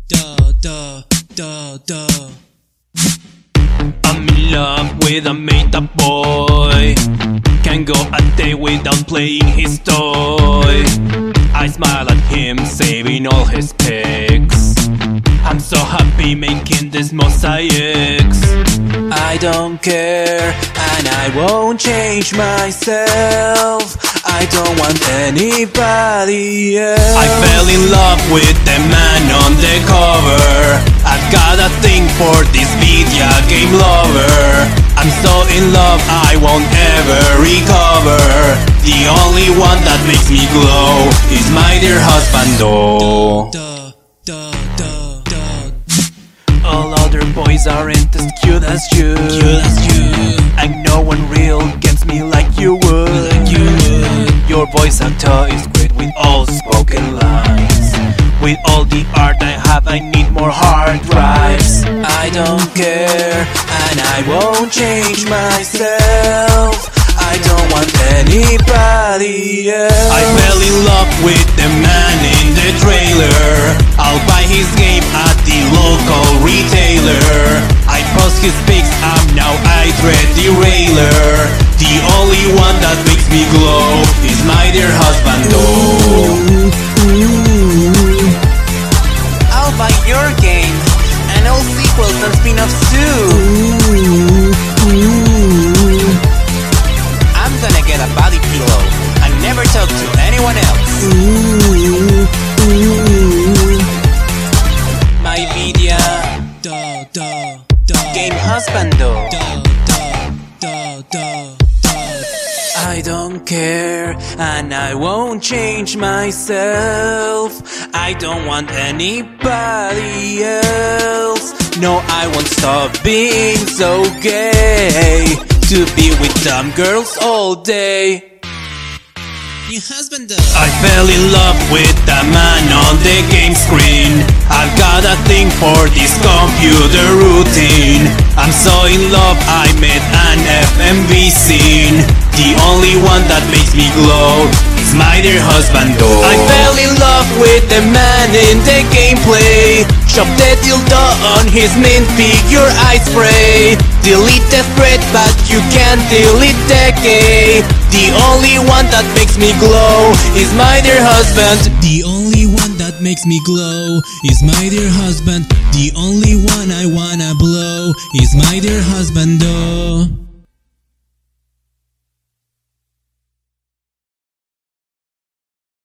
I'm in love with a made-up boy. Can't go a day without playing his toy. I smile at him, saving all his pics. I'm so happy making these mosaics. I don't care, and I won't change myself. I don't want anybody else. I fell in love with the man on the cover. I've got a thing for this video game lover. I'm so in love, I won't ever recover. The only one that makes me glow is my dear husband, oh. All other boys aren't as cute as you. And no one real gets me like you would. Your voice actor is great with all spoken lines. With all the art I have, I need more hard drives. I don't care, and I won't change myself. I don't want anybody else. I fell in love with the man in the trailer. I'll buy his game at the local retailer. I post his pics up, now I dread derailer. The only one that makes me glow is my dear husband, oh. I'll buy your game, and all sequels and spin-offs too. I'm gonna get a body pillow and never talk to anyone else. My video game husband though. I don't care, and I won't change myself. I don't want anybody else. No, I won't stop being so gay. To be with dumb girls all day. Your husband I fell in love with the man on the game screen. I've got a thing for this computer routine. I'm so in love, I made an FMV scene. The only one that makes me glow is my dear husband, oh. I fell in love with the man in the gameplay. Chop the dildo on his main figure I spray. Delete the thread but you can't delete the gay. The only one that makes me glow is my dear husband. The only one that makes me glow is my dear husband. The only one I wanna blow is my dear husband, oh.